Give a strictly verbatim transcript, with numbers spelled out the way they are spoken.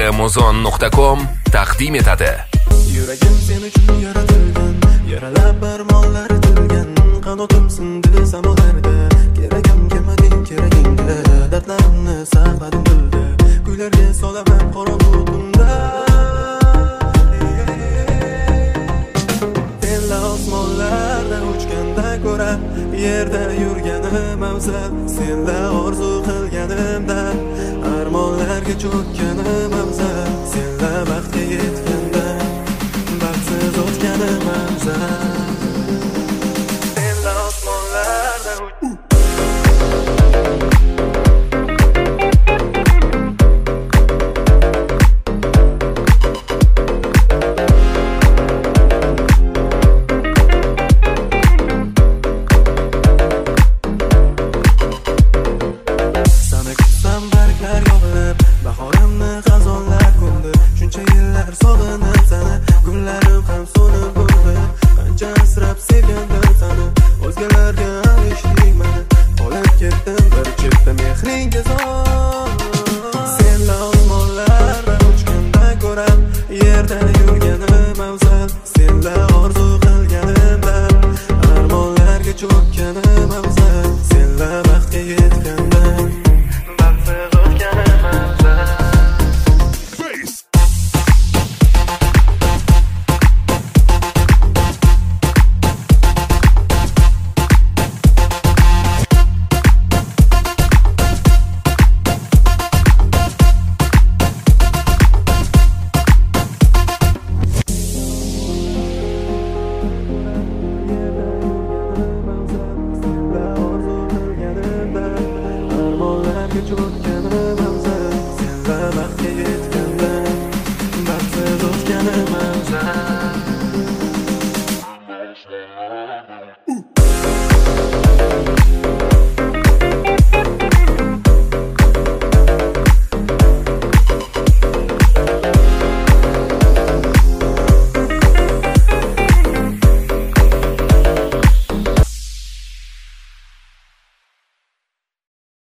muzon nuqta com taqdim etadi. Yuragim sen uchun yaratilgan, yaralab armonlari to'lgan, qanotim sindi samolarda, keragim kelmading keragingga, dardlarimni saqladim dilda, kuylarga solaman qorong'u tunda. Senla osmonlarda uchganda ko'ra, yerda yurganim afzal, senla orzu qilganimda, armonlarga cho'kkanim afzal, senla baxtga yetganda baxtsiz o'tganim afzal. Senla osmonlarda sana kutsam barglar yog'ilib, bahorimni g'azonlar ko'mdi, shuncha yillar sog'inib sani, kunlarim ham so'nib bo'ldi, qancha asrab sevgandim sani, o'zgalarga eshitmani, olib ketdim bir chetda mehringga zor. Senla osmonlarda uchganda ko'ra, yerda yurganim afzal, senla orzu qilganimda, armonlarga cho'kkanim afzal, senla baxtga yetganda baxtsiz o'tganim afzal. Armonlarga cho'kkanim afzal, senla baxtga yetganda baxtsiz o'tganim afzal.